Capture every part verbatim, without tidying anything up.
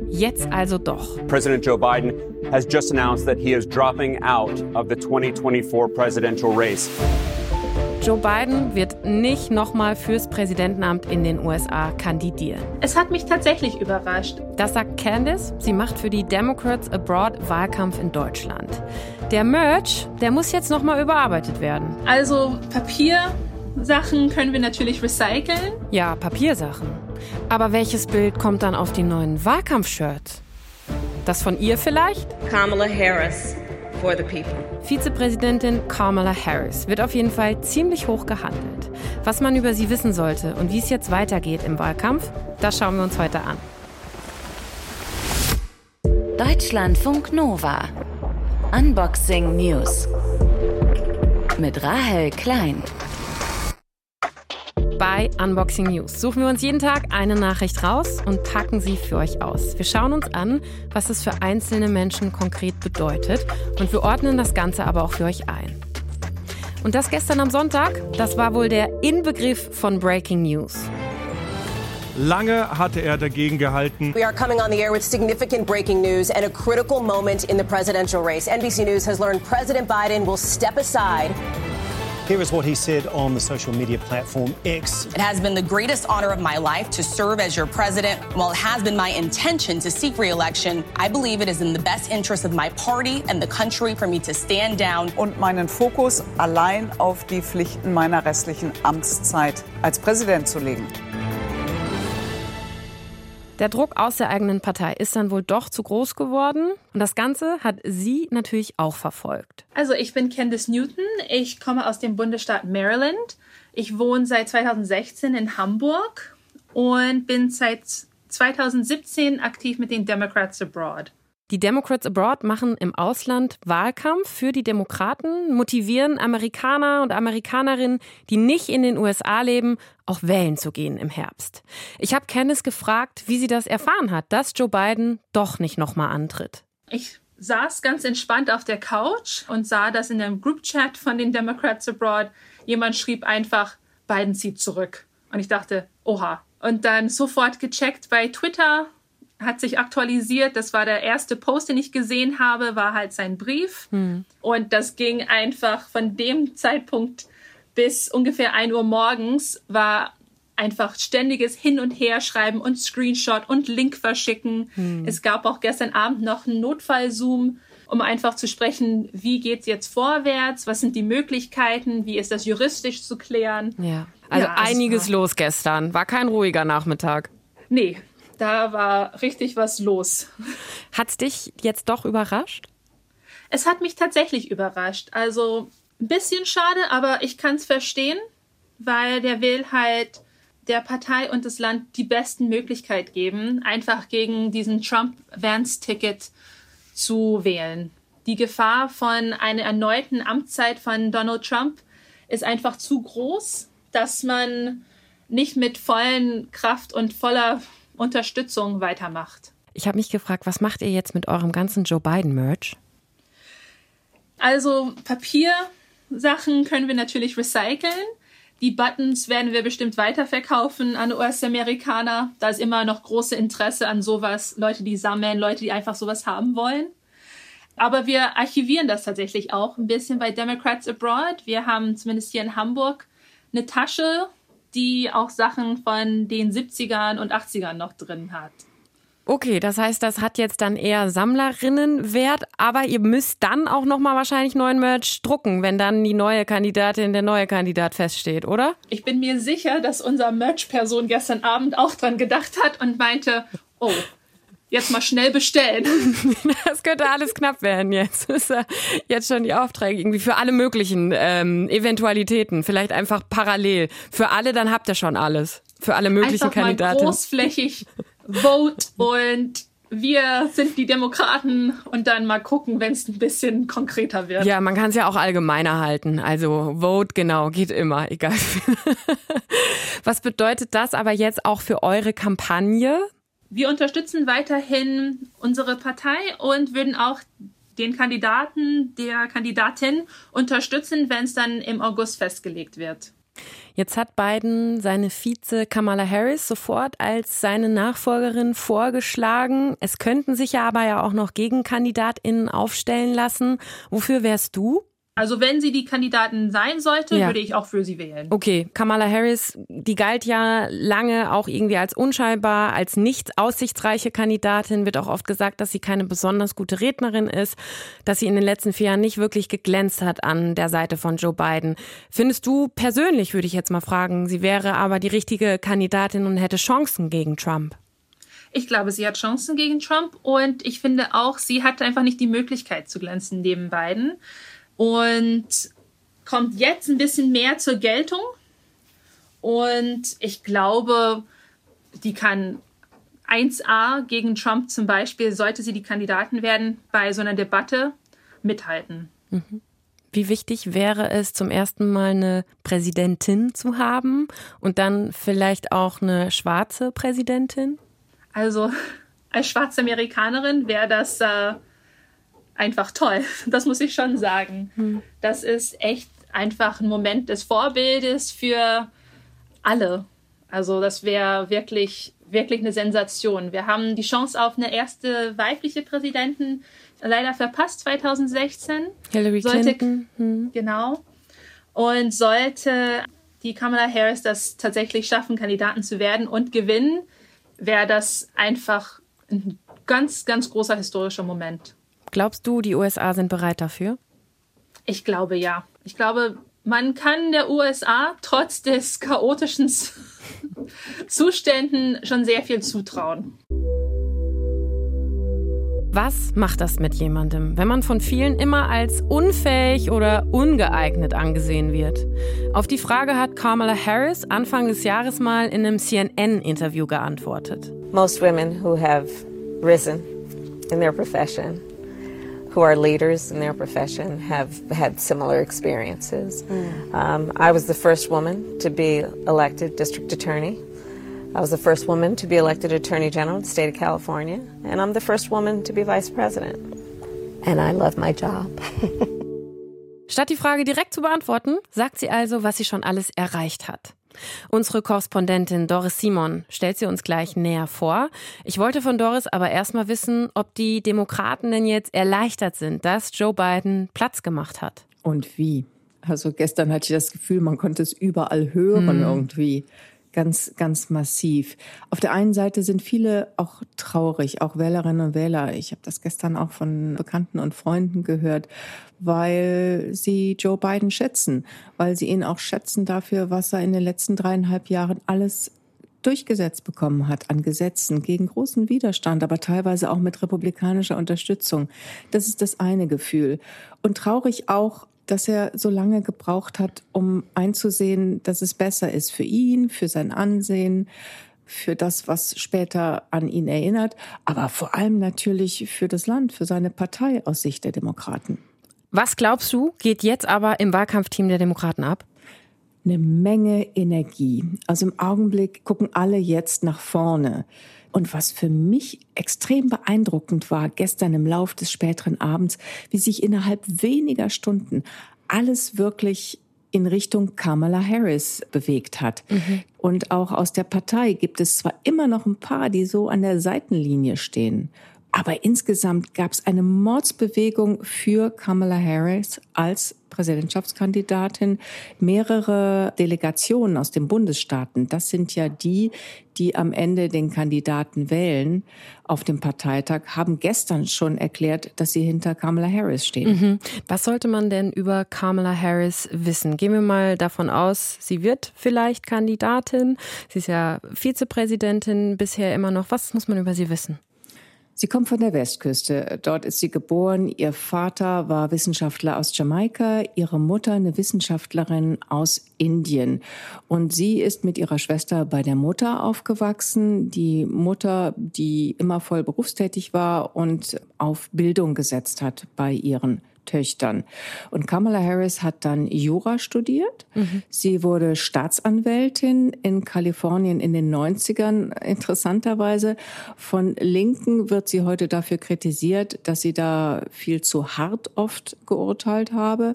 Jetzt also doch. President Joe Biden has just announced that he is dropping out of the twenty twenty-four presidential race. Joe Biden wird nicht nochmal fürs Präsidentenamt in den U S A kandidieren. Es hat mich tatsächlich überrascht. Das sagt Candace. Sie macht für die Democrats Abroad Wahlkampf in Deutschland. Der Merch, der muss jetzt nochmal überarbeitet werden. Also Papiersachen können wir natürlich recyceln. Ja, Papiersachen. Aber welches Bild kommt dann auf die neuen Wahlkampfshirts? Das von ihr vielleicht? Kamala Harris. For the people. Vizepräsidentin Kamala Harris wird auf jeden Fall ziemlich hoch gehandelt. Was man über sie wissen sollte und wie es jetzt weitergeht im Wahlkampf, das schauen wir uns heute an. Deutschlandfunk Nova. Unboxing News. Mit Rahel Klein. Bei Unboxing News suchen wir uns jeden Tag eine Nachricht raus und packen sie für euch aus. Wir schauen uns an, was es für einzelne Menschen konkret bedeutet und wir ordnen das Ganze aber auch für euch ein. Und das gestern am Sonntag, das war wohl der Inbegriff von Breaking News. Lange hatte er dagegen gehalten. We are coming on the air with significant breaking news and a critical moment in the presidential race. N B C News has learned President Biden will step aside. Here is what he said on the social media platform X. It has been the greatest honor of my life to serve as your president. While it has been my intention to seek re-election, I believe it is in the best interest of my party and the country for me to stand down. Und meinen Fokus allein auf die Pflichten meiner restlichen Amtszeit als Präsident zu legen. Der Druck aus der eigenen Partei ist dann wohl doch zu groß geworden. Und das Ganze hat sie natürlich auch verfolgt. Also ich bin Candace Newton. Ich komme aus dem Bundesstaat Maryland. Ich wohne seit zweitausendsechzehn in Hamburg und bin seit zweitausendsiebzehn aktiv mit den Democrats Abroad. Die Democrats Abroad machen im Ausland Wahlkampf für die Demokraten, motivieren Amerikaner und Amerikanerinnen, die nicht in den U S A leben, auch wählen zu gehen im Herbst. Ich habe Candace gefragt, wie sie das erfahren hat, dass Joe Biden doch nicht nochmal antritt. Ich saß ganz entspannt auf der Couch und sah, dass in einem Group-Chat von den Democrats Abroad jemand schrieb einfach, Biden zieht zurück. Und ich dachte, oha. Und dann sofort gecheckt bei Twitter, hat sich aktualisiert. Das war der erste Post, den ich gesehen habe, war halt sein Brief. Hm. Und das ging einfach von dem Zeitpunkt bis ungefähr ein Uhr morgens, war einfach ständiges Hin- und Herschreiben und Screenshot und Link verschicken. Hm. Es gab auch gestern Abend noch einen Notfall-Zoom, um einfach zu sprechen, wie geht's jetzt vorwärts, was sind die Möglichkeiten, wie ist das juristisch zu klären. Ja, also ja, einiges war los gestern. War kein ruhiger Nachmittag. Nee. Da war richtig was los. Hat's dich jetzt doch überrascht? Es hat mich tatsächlich überrascht. Also ein bisschen schade, aber ich kann es verstehen, weil der will halt der Partei und das Land die besten Möglichkeiten geben, einfach gegen diesen Trump-Vance-Ticket zu wählen. Die Gefahr von einer erneuten Amtszeit von Donald Trump ist einfach zu groß, dass man nicht mit vollen Kraft und voller Unterstützung weitermacht. Ich habe mich gefragt, was macht ihr jetzt mit eurem ganzen Joe Biden-Merch? Also Papiersachen können wir natürlich recyceln. Die Buttons werden wir bestimmt weiterverkaufen an U S-Amerikaner. Da ist immer noch große Interesse an sowas. Leute, die sammeln, Leute, die einfach sowas haben wollen. Aber wir archivieren das tatsächlich auch ein bisschen bei Democrats Abroad. Wir haben zumindest hier in Hamburg eine Tasche, die auch Sachen von den siebzigern und achtzigern noch drin hat. Okay, das heißt, das hat jetzt dann eher Sammlerinnenwert, aber ihr müsst dann auch nochmal wahrscheinlich neuen Merch drucken, wenn dann die neue Kandidatin, der neue Kandidat feststeht, oder? Ich bin mir sicher, dass unser Merch-Person gestern Abend auch dran gedacht hat und meinte, oh, jetzt mal schnell bestellen. Das könnte alles knapp werden jetzt. Das ist ja jetzt schon die Aufträge irgendwie für alle möglichen ähm, Eventualitäten. Vielleicht einfach parallel. Für alle, dann habt ihr schon alles. Für alle möglichen einfach Kandidaten. Mal großflächig vote und wir sind die Demokraten und dann mal gucken, wenn es ein bisschen konkreter wird. Ja, man kann es ja auch allgemeiner halten. Also vote, genau, geht immer, egal. Was bedeutet das aber jetzt auch für eure Kampagne? Wir unterstützen weiterhin unsere Partei und würden auch den Kandidaten, der Kandidatin unterstützen, wenn es dann im August festgelegt wird. Jetzt hat Biden seine Vize Kamala Harris sofort als seine Nachfolgerin vorgeschlagen. Es könnten sich ja aber ja auch noch GegenkandidatInnen aufstellen lassen. Wofür wärst du? Also wenn sie die Kandidatin sein sollte, Ja. würde ich auch für sie wählen. Okay, Kamala Harris, die galt ja lange auch irgendwie als unscheinbar, als nicht aussichtsreiche Kandidatin. Wird auch oft gesagt, dass sie keine besonders gute Rednerin ist, dass sie in den letzten vier Jahren nicht wirklich geglänzt hat an der Seite von Joe Biden. Findest du persönlich, würde ich jetzt mal fragen, sie wäre aber die richtige Kandidatin und hätte Chancen gegen Trump? Ich glaube, sie hat Chancen gegen Trump und ich finde auch, sie hatte einfach nicht die Möglichkeit zu glänzen neben Biden. Und kommt jetzt ein bisschen mehr zur Geltung. Und ich glaube, die kann eins a gegen Trump zum Beispiel, sollte sie die Kandidatin werden, bei so einer Debatte mithalten. Mhm. Wie wichtig wäre es, zum ersten Mal eine Präsidentin zu haben und dann vielleicht auch eine schwarze Präsidentin? Also als schwarze Amerikanerin wäre das äh, einfach toll. Das muss ich schon sagen. Hm. Das ist echt einfach ein Moment des Vorbildes für alle. Also das wäre wirklich, wirklich eine Sensation. Wir haben die Chance auf eine erste weibliche Präsidentin leider verpasst, zwanzig sechzehn. Hillary sollte, Clinton. Hm. Genau. Und sollte die Kamala Harris das tatsächlich schaffen, Kandidatin zu werden und gewinnen, wäre das einfach ein ganz, ganz großer historischer Moment. Glaubst du, die U S A sind bereit dafür? Ich glaube, ja. Ich glaube, man kann der U S A trotz des chaotischen Zuständen schon sehr viel zutrauen. Was macht das mit jemandem, wenn man von vielen immer als unfähig oder ungeeignet angesehen wird? Auf die Frage hat Kamala Harris Anfang des Jahres mal in einem C N N-Interview geantwortet. Most women who have risen in their profession, who are leaders in their profession, have had similar experiences. Mm. Um, I was the first woman to be elected district attorney. I was the first woman to be elected Attorney General of the state of California, and I'm the first woman to be Vice President. And I love my job. Statt die Frage direkt zu beantworten, sagt sie also, was sie schon alles erreicht hat. Unsere Korrespondentin Doris Simon stellt sie uns gleich näher vor. Ich wollte von Doris aber erstmal wissen, ob die Demokraten denn jetzt erleichtert sind, dass Joe Biden Platz gemacht hat. Und wie? Also gestern hatte ich das Gefühl, man konnte es überall hören hm. irgendwie. Ganz, ganz massiv. Auf der einen Seite sind viele auch traurig, auch Wählerinnen und Wähler. Ich habe das gestern auch von Bekannten und Freunden gehört, weil sie Joe Biden schätzen, weil sie ihn auch schätzen dafür, was er in den letzten dreieinhalb Jahren alles durchgesetzt bekommen hat an Gesetzen gegen großen Widerstand, aber teilweise auch mit republikanischer Unterstützung. Das ist das eine Gefühl. Und traurig auch, dass er so lange gebraucht hat, um einzusehen, dass es besser ist für ihn, für sein Ansehen, für das, was später an ihn erinnert, aber vor allem natürlich für das Land, für seine Partei aus Sicht der Demokraten. Was glaubst du, geht jetzt aber im Wahlkampfteam der Demokraten ab? Eine Menge Energie. Also im Augenblick gucken alle jetzt nach vorne. Und was für mich extrem beeindruckend war, gestern im Lauf des späteren Abends, wie sich innerhalb weniger Stunden alles wirklich in Richtung Kamala Harris bewegt hat. Mhm. Und auch aus der Partei gibt es zwar immer noch ein paar, die so an der Seitenlinie stehen, aber insgesamt gab es eine Mordsbewegung für Kamala Harris als Präsidentschaftskandidatin. Mehrere Delegationen aus den Bundesstaaten, das sind ja die, die am Ende den Kandidaten wählen auf dem Parteitag, haben gestern schon erklärt, dass sie hinter Kamala Harris stehen. Mhm. Was sollte man denn über Kamala Harris wissen? Gehen wir mal davon aus, sie wird vielleicht Kandidatin. Sie ist ja Vizepräsidentin bisher immer noch. Was muss man über sie wissen? Sie kommt von der Westküste. Dort ist sie geboren. Ihr Vater war Wissenschaftler aus Jamaika, ihre Mutter eine Wissenschaftlerin aus Indien. Und sie ist mit ihrer Schwester bei der Mutter aufgewachsen. Die Mutter, die immer voll berufstätig war und auf Bildung gesetzt hat bei ihren Töchtern. Und Kamala Harris hat dann Jura studiert. Mhm. Sie wurde Staatsanwältin in Kalifornien in den neunzigern. Interessanterweise von Linken wird sie heute dafür kritisiert, dass sie da viel zu hart oft geurteilt habe.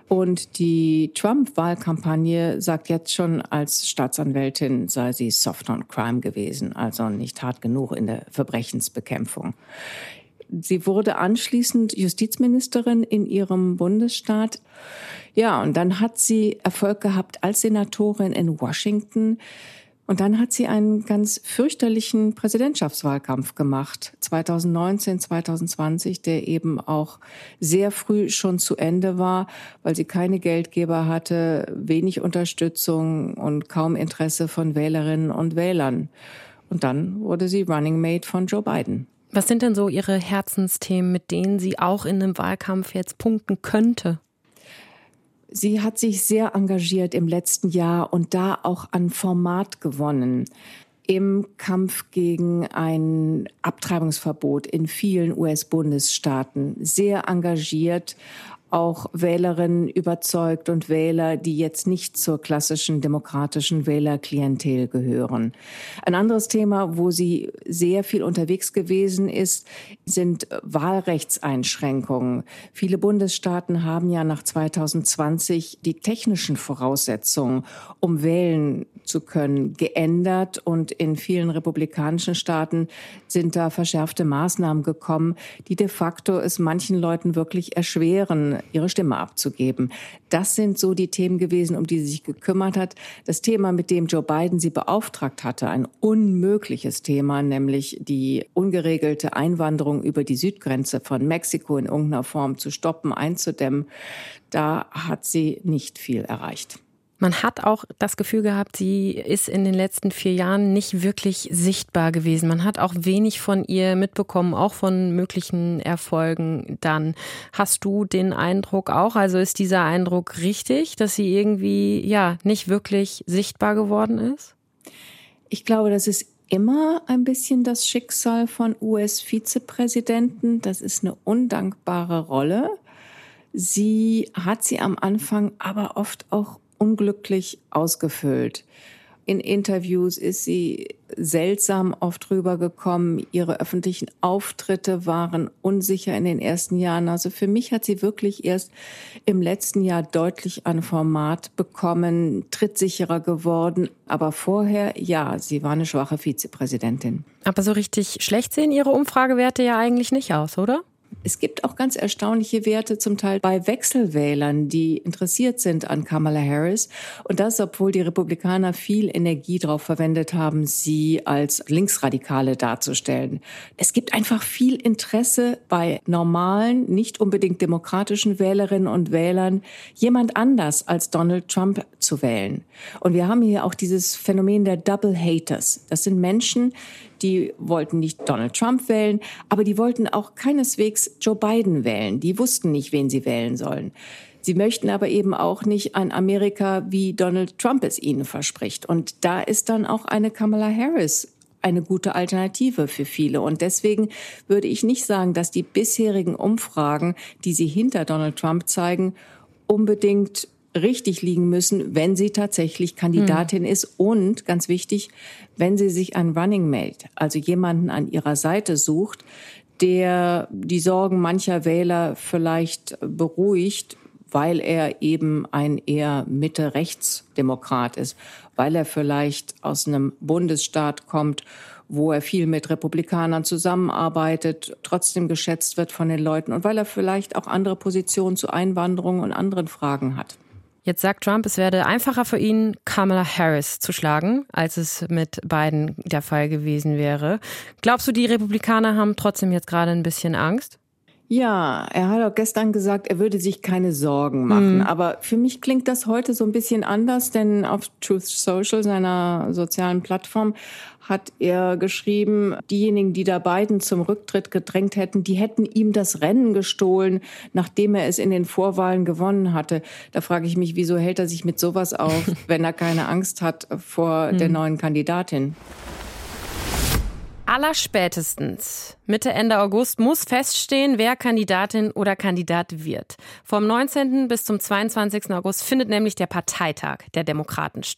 Und die Trump-Wahlkampagne sagt jetzt schon, als Staatsanwältin sei sie soft on crime gewesen, also nicht hart genug in der Verbrechensbekämpfung. Sie wurde anschließend Justizministerin in ihrem Bundesstaat. Ja, und dann hat sie Erfolg gehabt als Senatorin in Washington. Und dann hat sie einen ganz fürchterlichen Präsidentschaftswahlkampf gemacht, zwanzig neunzehn, zwanzig zwanzig, der eben auch sehr früh schon zu Ende war, weil sie keine Geldgeber hatte, wenig Unterstützung und kaum Interesse von Wählerinnen und Wählern. Und dann wurde sie Running Mate von Joe Biden. Was sind denn so Ihre Herzensthemen, mit denen sie auch in einem Wahlkampf jetzt punkten könnte? Sie hat sich sehr engagiert im letzten Jahr und da auch an Format gewonnen. Im Kampf gegen ein Abtreibungsverbot in vielen U S-Bundesstaaten. Sehr engagiert, auch Wählerinnen überzeugt und Wähler, die jetzt nicht zur klassischen demokratischen Wählerklientel gehören. Ein anderes Thema, wo sie sehr viel unterwegs gewesen ist, sind Wahlrechtseinschränkungen. Viele Bundesstaaten haben ja nach zwanzig zwanzig die technischen Voraussetzungen, um wählen zu können, geändert. Und in vielen republikanischen Staaten sind da verschärfte Maßnahmen gekommen, die de facto es manchen Leuten wirklich erschweren, ihre Stimme abzugeben. Das sind so die Themen gewesen, um die sie sich gekümmert hat. Das Thema, mit dem Joe Biden sie beauftragt hatte, ein unmögliches Thema, nämlich die ungeregelte Einwanderung über die Südgrenze von Mexiko in irgendeiner Form zu stoppen, einzudämmen, da hat sie nicht viel erreicht. Man hat auch das Gefühl gehabt, sie ist in den letzten vier Jahren nicht wirklich sichtbar gewesen. Man hat auch wenig von ihr mitbekommen, auch von möglichen Erfolgen dann. Hast du den Eindruck auch, also ist dieser Eindruck richtig, dass sie irgendwie ja nicht wirklich sichtbar geworden ist? Ich glaube, das ist immer ein bisschen das Schicksal von U S-Vizepräsidenten. Das ist eine undankbare Rolle. Sie hat sie am Anfang aber oft auch unglücklich ausgefüllt. In Interviews ist sie seltsam oft rübergekommen. Ihre öffentlichen Auftritte waren unsicher in den ersten Jahren. Also für mich hat sie wirklich erst im letzten Jahr deutlich an Format bekommen, trittsicherer geworden. Aber vorher, ja, sie war eine schwache Vizepräsidentin. Aber so richtig schlecht sehen ihre Umfragewerte ja eigentlich nicht aus, oder? Es gibt auch ganz erstaunliche Werte zum Teil bei Wechselwählern, die interessiert sind an Kamala Harris. Und das, obwohl die Republikaner viel Energie darauf verwendet haben, sie als Linksradikale darzustellen. Es gibt einfach viel Interesse bei normalen, nicht unbedingt demokratischen Wählerinnen und Wählern, jemand anders als Donald Trump zu wählen. Und wir haben hier auch dieses Phänomen der Double Haters. Das sind Menschen, die wollten nicht Donald Trump wählen, aber die wollten auch keineswegs Joe Biden wählen. Die wussten nicht, wen sie wählen sollen. Sie möchten aber eben auch nicht ein Amerika, wie Donald Trump es ihnen verspricht. Und da ist dann auch eine Kamala Harris eine gute Alternative für viele. Und deswegen würde ich nicht sagen, dass die bisherigen Umfragen, die sie hinter Donald Trump zeigen, unbedingt richtig liegen müssen, wenn sie tatsächlich Kandidatin ist und, ganz wichtig, wenn sie sich einen Running Mate, also jemanden an ihrer Seite sucht, der die Sorgen mancher Wähler vielleicht beruhigt, weil er eben ein eher Mitte-Rechts-Demokrat ist, weil er vielleicht aus einem Bundesstaat kommt, wo er viel mit Republikanern zusammenarbeitet, trotzdem geschätzt wird von den Leuten und weil er vielleicht auch andere Positionen zu Einwanderung und anderen Fragen hat. Jetzt sagt Trump, es werde einfacher für ihn, Kamala Harris zu schlagen, als es mit Biden der Fall gewesen wäre. Glaubst du, die Republikaner haben trotzdem jetzt gerade ein bisschen Angst? Ja, er hat auch gestern gesagt, er würde sich keine Sorgen machen. Mhm. Aber für mich klingt das heute so ein bisschen anders, denn auf Truth Social, seiner sozialen Plattform, hat er geschrieben, diejenigen, die da Biden zum Rücktritt gedrängt hätten, die hätten ihm das Rennen gestohlen, nachdem er es in den Vorwahlen gewonnen hatte. Da frage ich mich, wieso hält er sich mit sowas auf, wenn er keine Angst hat vor mhm. der neuen Kandidatin? Allerspätestens Mitte, Ende August muss feststehen, wer Kandidatin oder Kandidat wird. Vom neunzehnten bis zum zweiundzwanzigsten August findet nämlich der Parteitag der Demokraten statt.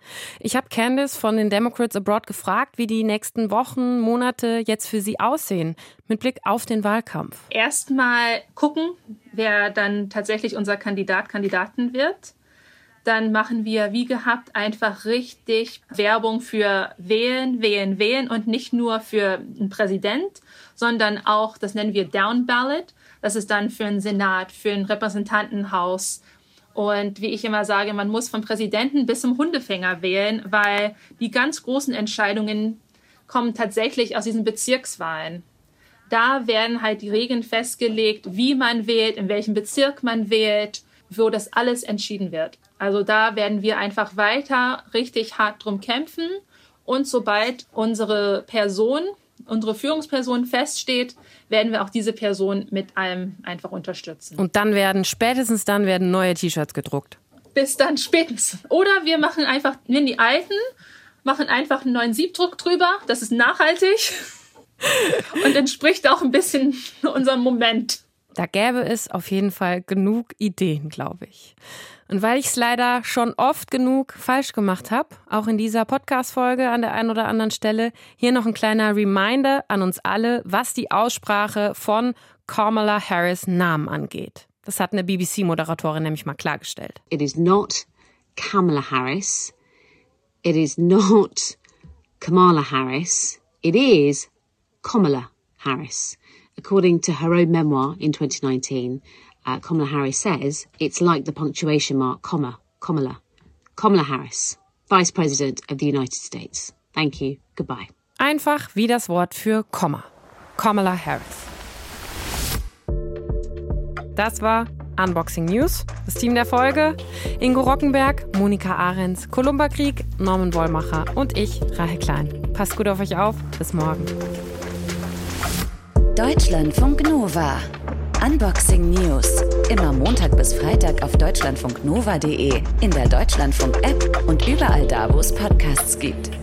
Ich habe Candace von den Democrats Abroad gefragt, wie die nächsten Wochen, Monate jetzt für sie aussehen, mit Blick auf den Wahlkampf. Erstmal gucken, wer dann tatsächlich unser Kandidat, Kandidatin wird. Dann machen wir, wie gehabt, einfach richtig Werbung für Wählen, Wählen, Wählen und nicht nur für einen Präsident, sondern auch, das nennen wir Down Ballot. Das ist dann für einen Senat, für ein Repräsentantenhaus. Und wie ich immer sage, man muss vom Präsidenten bis zum Hundefänger wählen, weil die ganz großen Entscheidungen kommen tatsächlich aus diesen Bezirkswahlen. Da werden halt die Regeln festgelegt, wie man wählt, in welchem Bezirk man wählt, wo das alles entschieden wird. Also da werden wir einfach weiter richtig hart drum kämpfen. Und sobald unsere Person, unsere Führungsperson feststeht, werden wir auch diese Person mit allem einfach unterstützen. Und dann werden, spätestens dann werden neue T-Shirts gedruckt. Bis dann spätestens. Oder wir machen einfach, nehmen die alten, machen einfach einen neuen Siebdruck drüber. Das ist nachhaltig und entspricht auch ein bisschen unserem Moment. Da gäbe es auf jeden Fall genug Ideen, glaube ich. Und weil ich es leider schon oft genug falsch gemacht habe, auch in dieser Podcast-Folge an der einen oder anderen Stelle, hier noch ein kleiner Reminder an uns alle, was die Aussprache von Kamala Harris' Namen angeht. Das hat eine B B C-Moderatorin nämlich mal klargestellt. It is not Kamala Harris. It is not Kamala Harris. It is Kamala Harris. According to her own memoir in twenty nineteen, uh, Kamala Harris says it's like the punctuation mark, comma, Kamala. Kamala Harris, Vice President of the United States. Thank you. Goodbye. Einfach wie das Wort für Komma. Kamala Harris. Das war Unboxing News. Das Team der Folge: Ingo Rockenberg, Monika Ahrens, Columba Krieg, Norman Wollmacher und ich, Rahel Klein. Passt gut auf euch auf. Bis morgen. Deutschlandfunk Nova. Unboxing News. Immer Montag bis Freitag auf deutschlandfunknova punkt de, in der Deutschlandfunk-App und überall da, wo es Podcasts gibt.